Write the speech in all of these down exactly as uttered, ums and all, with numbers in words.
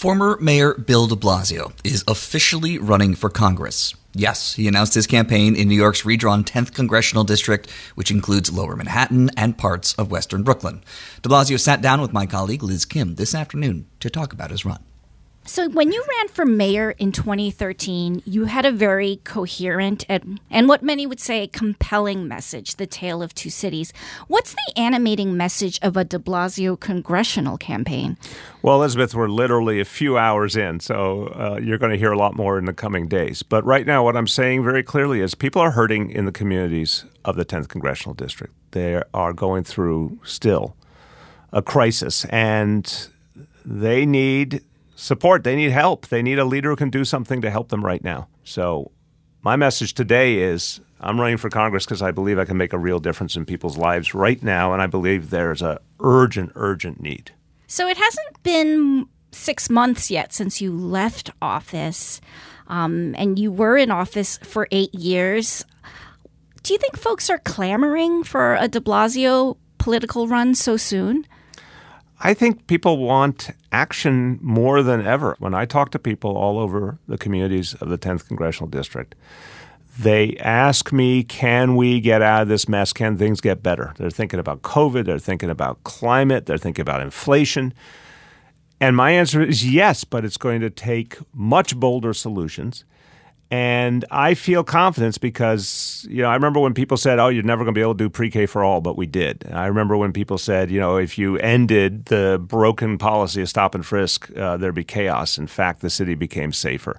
Former Mayor Bill de Blasio is officially running for Congress. Yes, he announced his campaign in New York's redrawn tenth Congressional District, which includes Lower Manhattan and parts of Western Brooklyn. De Blasio sat down with my colleague Liz Kim this afternoon to talk about his run. So when you ran for mayor in twenty thirteen, you had a very coherent and, and what many would say compelling message, the tale of two cities. What's the animating message of a de Blasio congressional campaign? Well, Elizabeth, we're literally a few hours in, so uh, you're going to hear a lot more in the coming days. But right now, what I'm saying very clearly is people are hurting in the communities of the tenth Congressional District. They are going through still a crisis, and they need support. They need help. They need a leader who can do something to help them right now. So my message today is I'm running for Congress because I believe I can make a real difference in people's lives right now, and I believe there's an urgent, urgent need. So it hasn't been six months yet since you left office, um, and you were in office for eight years. Do you think folks are clamoring for a de Blasio political run so soon? I think people want action more than ever. When I talk to people all over the communities of the tenth Congressional District, they ask me, can we get out of this mess? Can things get better? They're thinking about COVID. They're thinking about climate. They're thinking about inflation. And my answer is yes, but it's going to take much bolder solutions. And I feel confidence because, you know, I remember when people said, oh, you're never going to be able to do pre-K for all, but we did. I remember when people said, you know, if you ended the broken policy of stop and frisk, uh, there'd be chaos. In fact, the city became safer.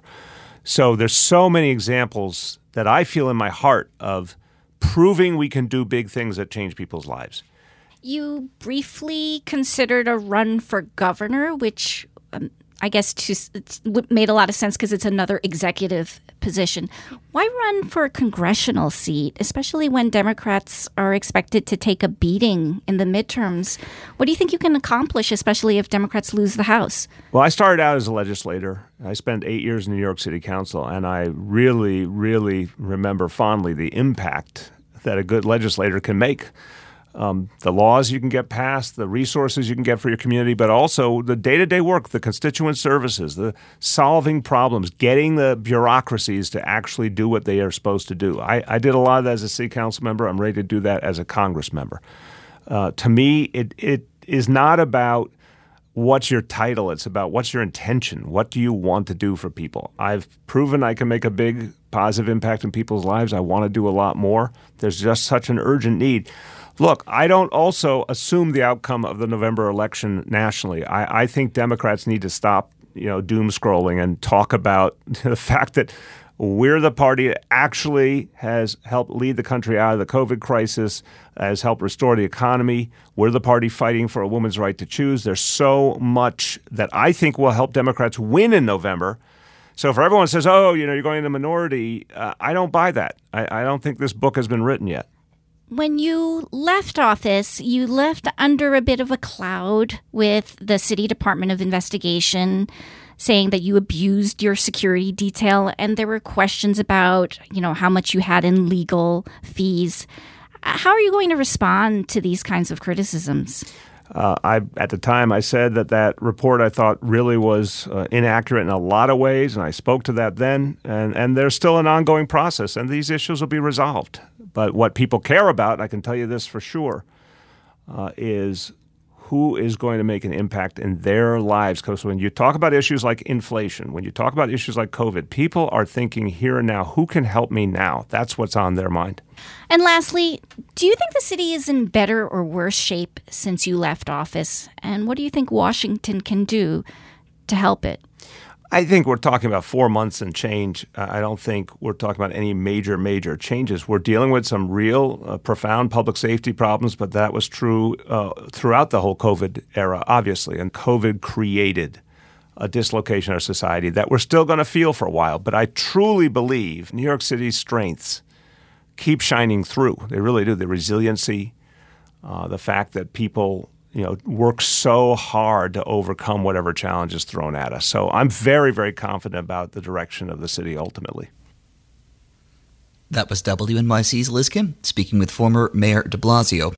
So there's so many examples that I feel in my heart of proving we can do big things that change people's lives. You briefly considered a run for governor, which um, I guess to, it's made a lot of sense because it's another executive position. Why run for a congressional seat, especially when Democrats are expected to take a beating in the midterms? What do you think you can accomplish, especially if Democrats lose the House? Well, I started out as a legislator. I spent eight years in New York City Council, and I really, really remember fondly the impact that a good legislator can make. Um, the laws you can get passed, the resources you can get for your community, but also the day-to-day work, the constituent services, the solving problems, getting the bureaucracies to actually do what they are supposed to do. I, I did a lot of that as a city council member. I'm ready to do that as a Congress member. Uh, to me, it it is not about what's your title. It's about what's your intention. What do you want to do for people? I've proven I can make a big positive impact in people's lives. I want to do a lot more. There's just such an urgent need. Look, I don't also assume the outcome of the November election nationally. I, I think Democrats need to stop, you know, doom scrolling and talk about the fact that we're the party that actually has helped lead the country out of the COVID crisis, has helped restore the economy. We're the party fighting for a woman's right to choose. There's so much that I think will help Democrats win in November. So if everyone says, oh, you know, you're going in the minority, uh, I don't buy that. I, I don't think this book has been written yet. When you left office, you left under a bit of a cloud with the City Department of Investigation saying that you abused your security detail, and there were questions about, you know, how much you had in legal fees. How are you going to respond to these kinds of criticisms? Uh, I, at the time, I said that that report I thought really was uh, inaccurate in a lot of ways, and I spoke to that then. And, and there's still an ongoing process, and these issues will be resolved. But what people care about, I can tell you this for sure, uh, is who is going to make an impact in their lives. Because when you talk about issues like inflation, when you talk about issues like COVID, people are thinking here and now, who can help me now? That's what's on their mind. And lastly, do you think the city is in better or worse shape since you left office? And what do you think Washington can do to help it? I think we're talking about four months and change. I don't think we're talking about any major, major changes. We're dealing with some real uh, profound public safety problems, but that was true uh, throughout the whole COVID era, obviously. And COVID created a dislocation in our society that we're still going to feel for a while. But I truly believe New York City's strengths keep shining through. They really do. The resiliency, uh, the fact that people you know, work so hard to overcome whatever challenge is thrown at us. So I'm very, very confident about the direction of the city ultimately. That was W N Y C's Liz Kim speaking with former Mayor de Blasio.